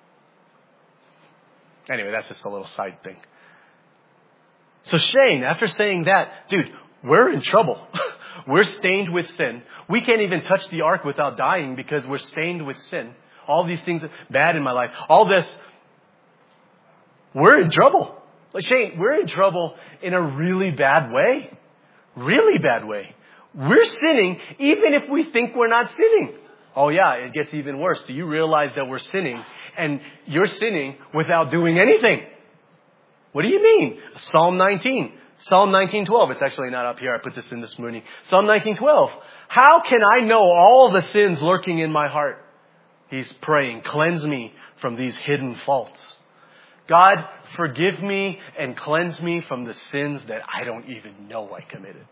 Anyway, that's just a little side thing. So Shane, after saying that, dude, we're in trouble. We're stained with sin. We can't even touch the ark without dying because we're stained with sin. All these things bad in my life. All this. We're in trouble. Like Shane, we're in trouble in a really bad way. Really bad way. We're sinning even if we think we're not sinning. Oh yeah, it gets even worse. Do you realize that we're sinning and you're sinning without doing anything? What do you mean? Psalm 19. Psalm 19:12. It's actually not up here. I put this in this morning. Psalm 19:12. How can I know all the sins lurking in my heart? He's praying, cleanse me from these hidden faults. God, forgive me and cleanse me from the sins that I don't even know I committed.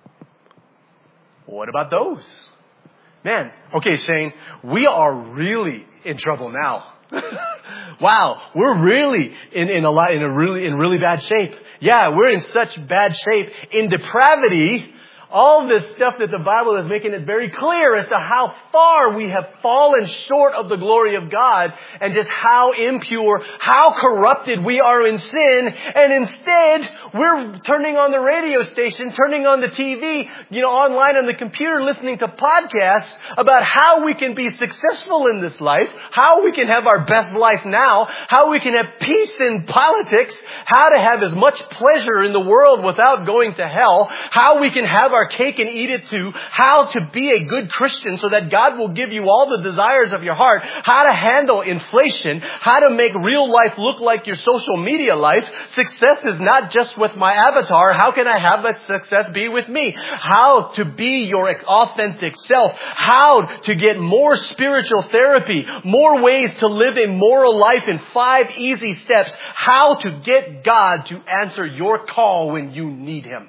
What about those? Man, okay, Shane, we are really in trouble now. Wow, we're really in really bad shape. Yeah, we're in such bad shape in depravity. All this stuff that the Bible is making it very clear as to how far we have fallen short of the glory of God and just how impure, how corrupted we are in sin. And instead, we're turning on the radio station, turning on the TV, online on the computer, listening to podcasts about how we can be successful in this life, how we can have our best life now, how we can have peace in politics, how to have as much pleasure in the world without going to hell, how we can have our cake and eat it too, how to be a good Christian so that God will give you all the desires of your heart, how to handle inflation, how to make real life look like your social media life. Success is not just with my avatar. How can I have that success be with me? How to be your authentic self, how to get more spiritual therapy, more ways to live a moral life in 5 easy steps, how to get God to answer your call when you need Him.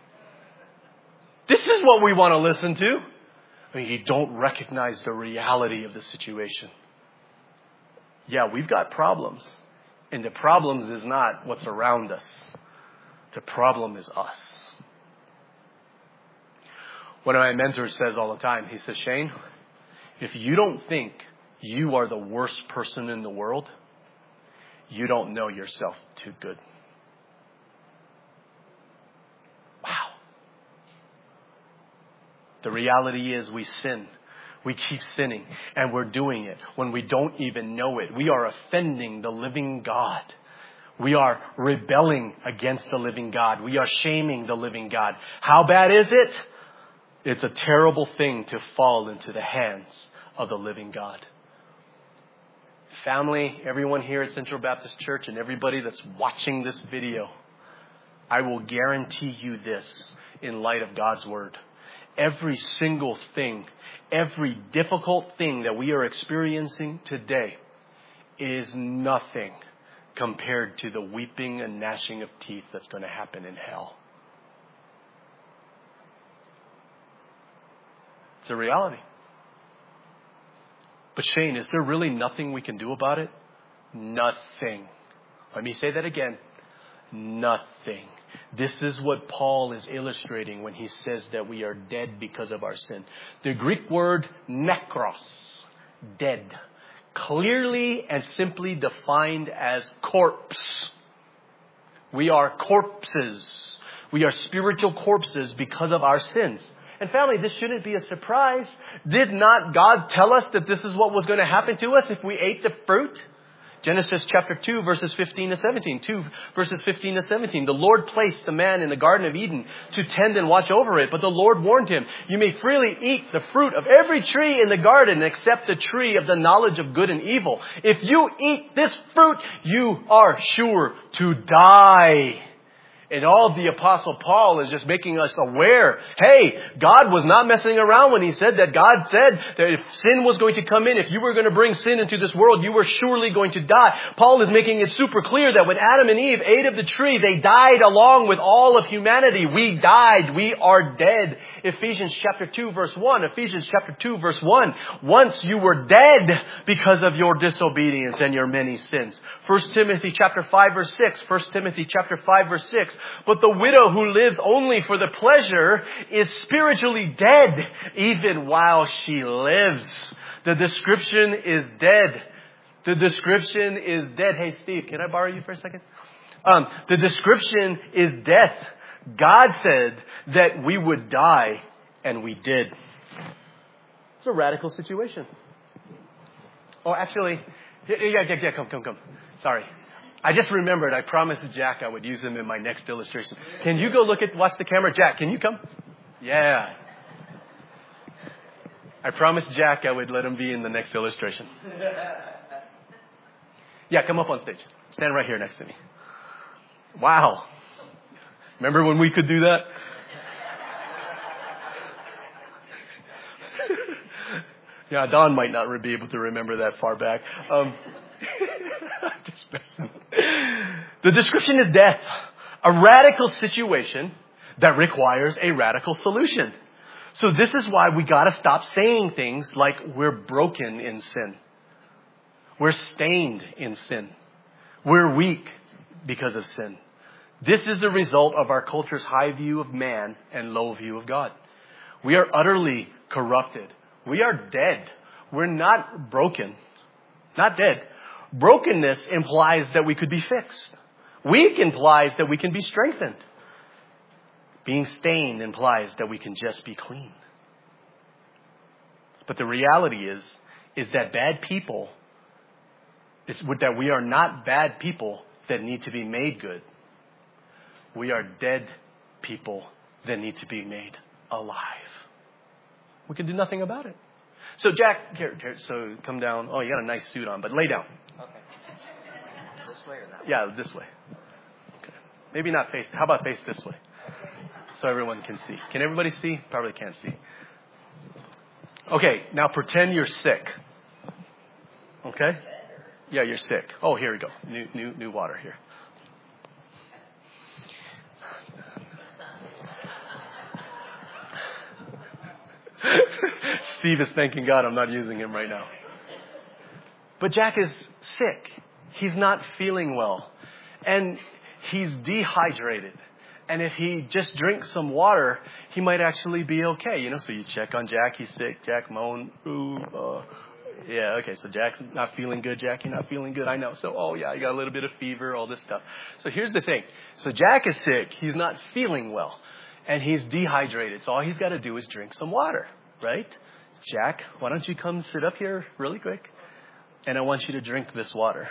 This is what we want to listen to. I mean, you don't recognize the reality of the situation. Yeah, we've got problems. And the problems is not what's around us. The problem is us. One of my mentors says all the time, he says, Shane, if you don't think you are the worst person in the world, you don't know yourself too good. Wow. The reality is we sin. We keep sinning, and we're doing it when we don't even know it. We are offending the living God. We are rebelling against the living God. We are shaming the living God. How bad is it? It's a terrible thing to fall into the hands of the living God. Family, everyone here at Central Baptist Church and everybody that's watching this video, I will guarantee you this in light of God's Word. Every single thing, every difficult thing that we are experiencing today is nothing compared to the weeping and gnashing of teeth that's going to happen in hell. It's a reality. But Shane, is there really nothing we can do about it? Nothing. Let me say that again. Nothing. This is what Paul is illustrating when he says that we are dead because of our sin. The Greek word nekros, dead, clearly and simply defined as corpse. We are corpses. We are spiritual corpses because of our sins. And family, this shouldn't be a surprise. Did not God tell us that this is what was going to happen to us if we ate the fruit? Genesis chapter 2, verses 15 to 17. 2 verses 15 to 17. The Lord placed the man in the Garden of Eden to tend and watch over it. But the Lord warned him, you may freely eat the fruit of every tree in the garden except the tree of the knowledge of good and evil. If you eat this fruit, you are sure to die. And all of the Apostle Paul is just making us aware, hey, God was not messing around when he said that. God said that if sin was going to come in, if you were going to bring sin into this world, you were surely going to die. Paul is making it super clear that when Adam and Eve ate of the tree, they died along with all of humanity. We died. We are dead. Ephesians chapter 2 verse 1. Ephesians chapter 2 verse 1. Once you were dead because of your disobedience and your many sins. 1 Timothy chapter 5 verse 6. 1 Timothy chapter 5 verse 6. But the widow who lives only for the pleasure is spiritually dead even while she lives. The description is dead. The description is dead. Hey Steve, can I borrow you for a second? The description is death. God said that we would die, and we did. It's a radical situation. Oh, actually, yeah, come. Sorry. I just remembered, I promised Jack I would use him in my next illustration. Can you go watch the camera? Jack, can you come? Yeah. I promised Jack I would let him be in the next illustration. Yeah, come up on stage. Stand right here next to me. Wow. Remember when we could do that? Yeah, Don might not be able to remember that far back. The description is death. A radical situation that requires a radical solution. So this is why we got to stop saying things like we're broken in sin. We're stained in sin. We're weak because of sin. This is the result of our culture's high view of man and low view of God. We are utterly corrupted. We are dead. We're not broken. Not dead. Brokenness implies that we could be fixed. Weak implies that we can be strengthened. Being stained implies that we can just be clean. But the reality is that bad people, that we are not bad people that need to be made good. We are dead people that need to be made alive. We can do nothing about it. So Jack, here, so come down. Oh, you got a nice suit on, but lay down. Okay. This way or that way? Yeah, this way. Okay. Maybe not face. How about face this way? So everyone can see. Can everybody see? Probably can't see. Okay, now pretend you're sick. Okay? Yeah, you're sick. Oh, here we go. New water here. Steve is thanking God I'm not using him right now. But Jack is sick. He's not feeling well. And he's dehydrated. And if he just drinks some water, he might actually be okay. So you check on Jack. He's sick. Jack moan. Yeah, okay. So Jack's not feeling good. Jack, you're not feeling good. I know. So, you got a little bit of fever, all this stuff. So here's the thing. So Jack is sick. He's not feeling well. And he's dehydrated. So all he's got to do is drink some water, right? Jack, why don't you come sit up here really quick? And I want you to drink this water.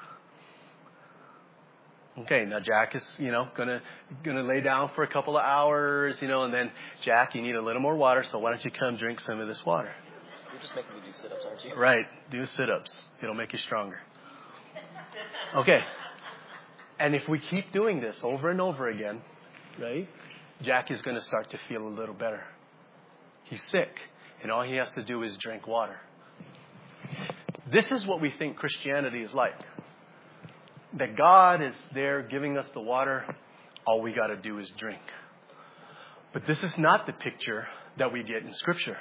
Okay, now Jack is, gonna lay down for a couple of hours, and then Jack, you need a little more water, so why don't you come drink some of this water? You're just making me do sit-ups, aren't you? Right, do sit-ups. It'll make you stronger. Okay. And if we keep doing this over and over again, right, Jack is going to start to feel a little better. He's sick, and all he has to do is drink water. This is what we think Christianity is like. that God is there giving us the water. All we got to do is drink. But this is not the picture that we get in Scripture.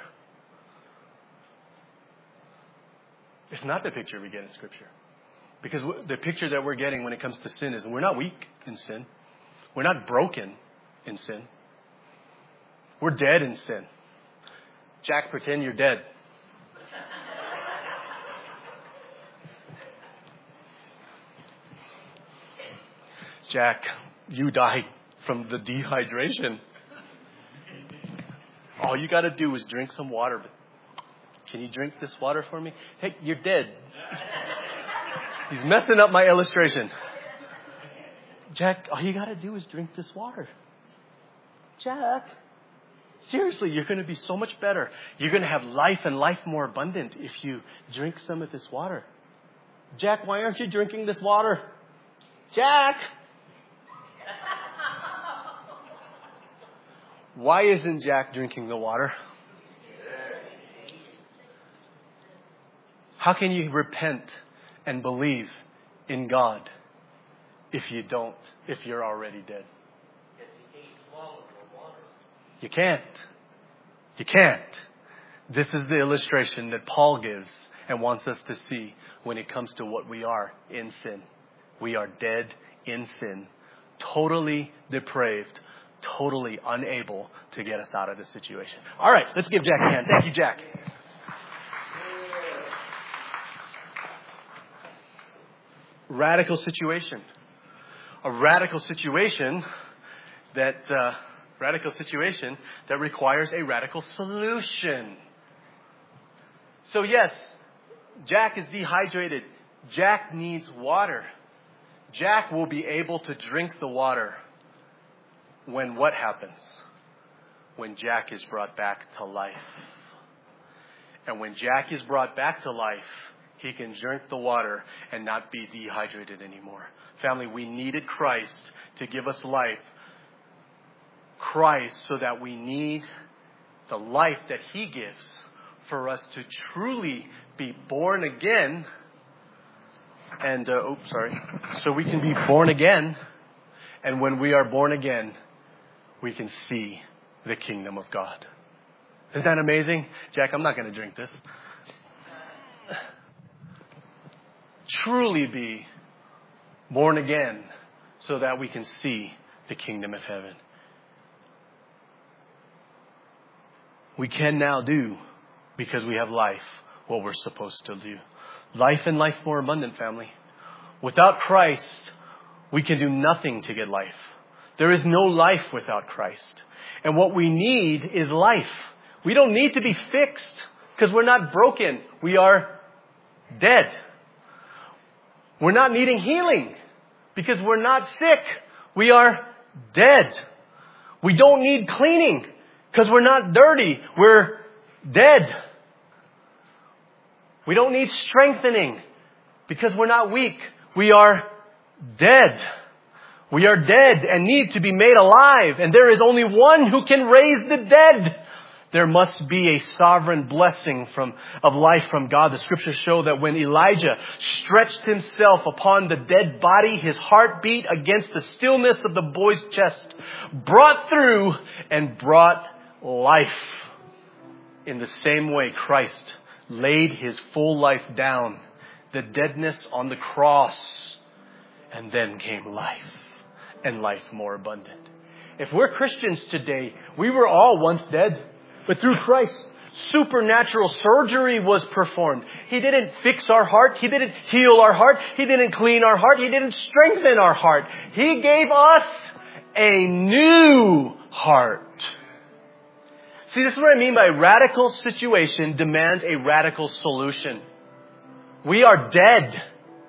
It's not the picture we get in Scripture. Because the picture that we're getting when it comes to sin is we're not weak in sin. We're not broken in sin. We're dead in sin. Jack, pretend you're dead. Jack, you died from the dehydration. All you got to do is drink some water. Can you drink this water for me? Hey, you're dead. He's messing up my illustration. Jack, all you got to do is drink this water. Jack, seriously, you're going to be so much better. You're going to have life and life more abundant if you drink some of this water. Jack, why aren't you drinking this water? Jack! Why isn't Jack drinking the water? How can you repent and believe in God if you're already dead? You can't. You can't. This is the illustration that Paul gives and wants us to see when it comes to what we are in sin. We are dead in sin, totally depraved, totally unable to get us out of the situation. All right, let's give Jack a hand. Thank you, Jack. Radical situation. A radical situation that requires a radical solution. So yes, Jack is dehydrated. Jack needs water. Jack will be able to drink the water when what happens? When Jack is brought back to life. And when Jack is brought back to life, he can drink the water and not be dehydrated anymore. Family, we needed Christ to give us life. Christ, so that we need the life that He gives for us to truly be born again. And, so we can be born again. And when we are born again, we can see the kingdom of God. Isn't that amazing? Jack, I'm not going to drink this. Truly be born again so that we can see the kingdom of heaven. We can now do, because we have life, what we're supposed to do. Life and life more abundant, family. Without Christ, we can do nothing to get life. There is no life without Christ. And what we need is life. We don't need to be fixed because we're not broken. We are dead. We're not needing healing because we're not sick. We are dead. We don't need cleaning because we're not dirty. We're dead. We don't need strengthening because we're not weak. We are dead. We are dead and need to be made alive. And there is only one who can raise the dead. There must be a sovereign blessing of life from God. The scriptures show that when Elijah stretched himself upon the dead body, his heartbeat against the stillness of the boy's chest brought through and brought life. In the same way, Christ laid His full life down, the deadness on the cross, and then came life, and life more abundant. If we're Christians today, we were all once dead. But through Christ, supernatural surgery was performed. He didn't fix our heart. He didn't heal our heart. He didn't clean our heart. He didn't strengthen our heart. He gave us a new heart. See, this is what I mean by radical situation demands a radical solution. We are dead.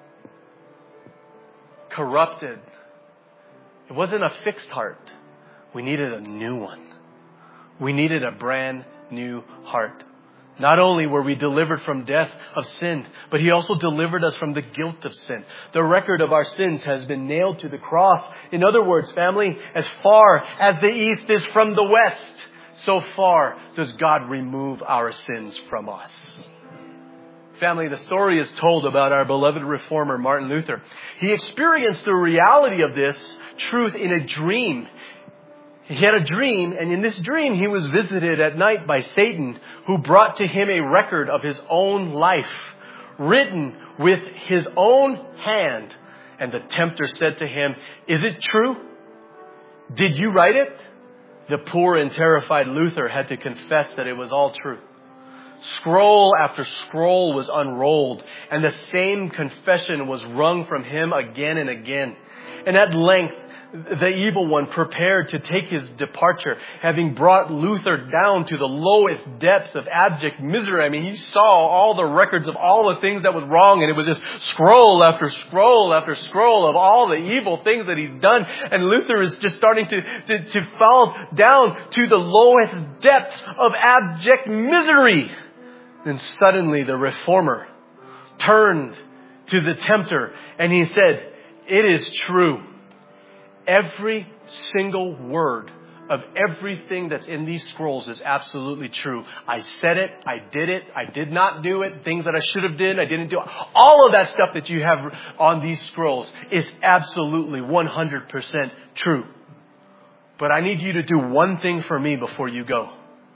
Corrupted. It wasn't a fixed heart. We needed a new one. We needed a brand new heart. Not only were we delivered from death of sin, but He also delivered us from the guilt of sin. The record of our sins has been nailed to the cross. In other words, family, as far as the east is from the west, so far does God remove our sins from us. Family, the story is told about our beloved reformer, Martin Luther. He experienced the reality of this truth in a dream. He had a dream, and in this dream he was visited at night by Satan, who brought to him a record of his own life, written with his own hand. And the tempter said to him, "Is it true? Did you write it?" The poor and terrified Luther had to confess that it was all true. Scroll after scroll was unrolled, and the same confession was wrung from him again and again. And at length, the evil one prepared to take his departure, having brought Luther down to the lowest depths of abject misery. I mean, he saw all the records of all the things that was wrong, and it was just scroll after scroll after scroll of all the evil things that he's done. And Luther is just starting to fall down to the lowest depths of abject misery. Then suddenly the reformer turned to the tempter and he said, "It is true. Every single word of everything that's in these scrolls is absolutely true. I said it. I did it. I did not do it. Things that I should have did, I didn't do. All of that stuff that you have on these scrolls is absolutely 100% true. But I need you to do one thing for me before you go.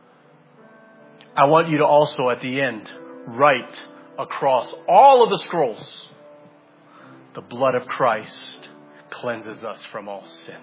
I want you to also at the end write across all of the scrolls, the blood of Christ cleanses us from all sin."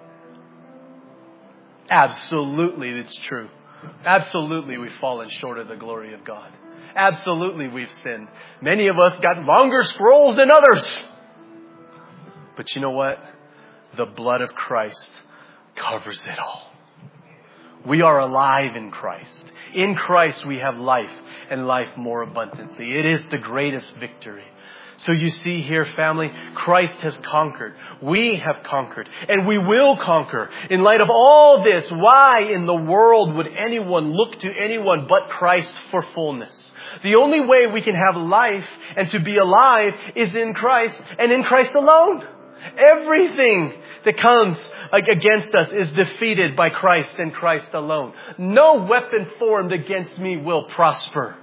Absolutely, it's true. Absolutely, we've fallen short of the glory of God. Absolutely, we've sinned. Many of us got longer scrolls than others. But you know what? The blood of Christ covers it all. We are alive in Christ. In Christ, we have life and life more abundantly. It is the greatest victory. So you see here, family, Christ has conquered. We have conquered. And we will conquer. In light of all this, why in the world would anyone look to anyone but Christ for fullness? The only way we can have life and to be alive is in Christ and in Christ alone. Everything that comes against us is defeated by Christ and Christ alone. No weapon formed against me will prosper.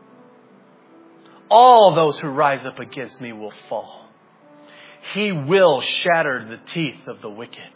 All those who rise up against me will fall. He will shatter the teeth of the wicked.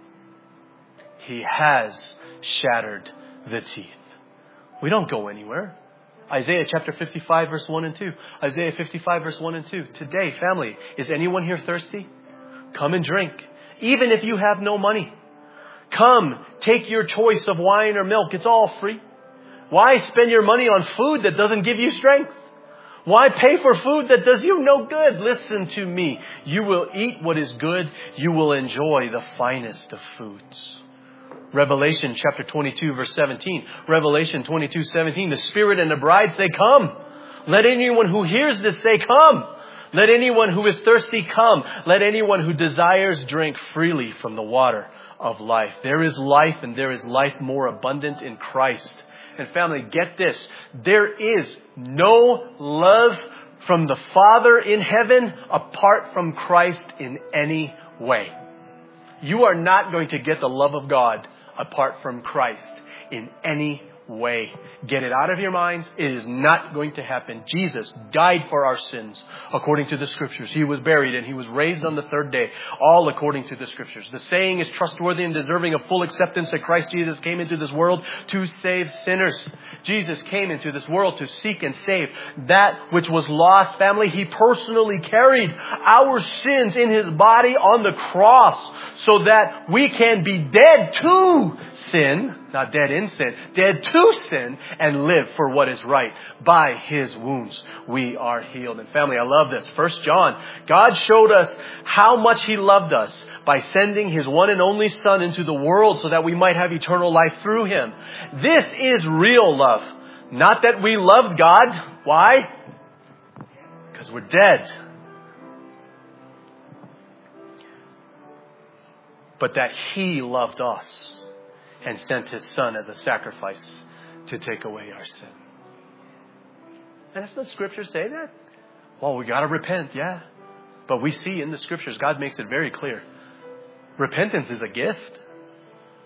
He has shattered the teeth. We don't go anywhere. Isaiah chapter 55 verse 1 and 2. Isaiah 55 verse 1 and 2. Today, family, is anyone here thirsty? Come and drink. Even if you have no money. Come, take your choice of wine or milk. It's all free. Why spend your money on food that doesn't give you strength? Why pay for food that does you no good? Listen to me. You will eat what is good. You will enjoy the finest of foods. Revelation chapter 22 verse 17. Revelation 22:17. The Spirit and the bride say, "Come." Let anyone who hears this say, "Come." Let anyone who is thirsty come. Let anyone who desires drink freely from the water of life. There is life, and there is life more abundant in Christ. And family, get this. There is no love from the Father in heaven apart from Christ in any way. You are not going to get the love of God apart from Christ in any way. Get it out of your minds. It is not going to happen. Jesus died for our sins according to the Scriptures. He was buried and He was raised on the third day, all according to the Scriptures. The saying is trustworthy and deserving of full acceptance that Christ Jesus came into this world to save sinners. Jesus came into this world to seek and save that which was lost. Family, He personally carried our sins in His body on the cross so that we can be dead to sin, not dead in sin, dead to sin, and live for what is right. By His wounds we are healed. And family, I love this. 1 John, God showed us how much He loved us by sending His one and only Son into the world so that we might have eternal life through Him. This is real love. Not that we loved God. Why? Because we're dead. But that He loved us and sent His Son as a sacrifice to take away our sin. And doesn't the Scripture say that? Well, we got to repent, yeah. But we see in the Scriptures, God makes it very clear. Repentance is a gift.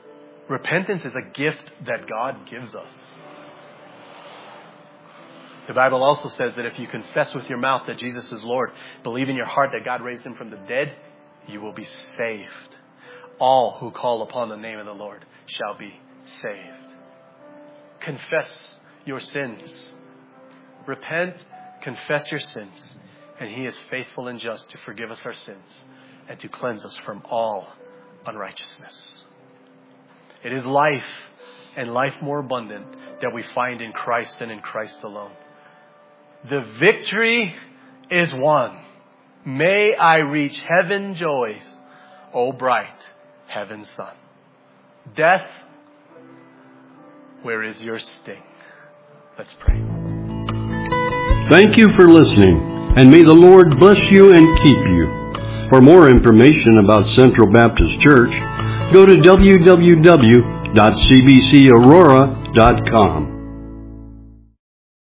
Repentance is a gift that God gives us. The Bible also says that if you confess with your mouth that Jesus is Lord, believe in your heart that God raised him from the dead, you will be saved. All who call upon the name of the Lord shall be saved. Confess your sins. Repent, confess your sins, and he is faithful and just to forgive us our sins and to cleanse us from all unrighteousness. It is life and life more abundant that we find in Christ and in Christ alone. The victory is won. May I reach heaven joys, O bright heaven sun. Death, where is your sting? Let's pray. Thank you for listening, and may the Lord bless you and keep you. For more information about Central Baptist Church, go to www.cbcaurora.com.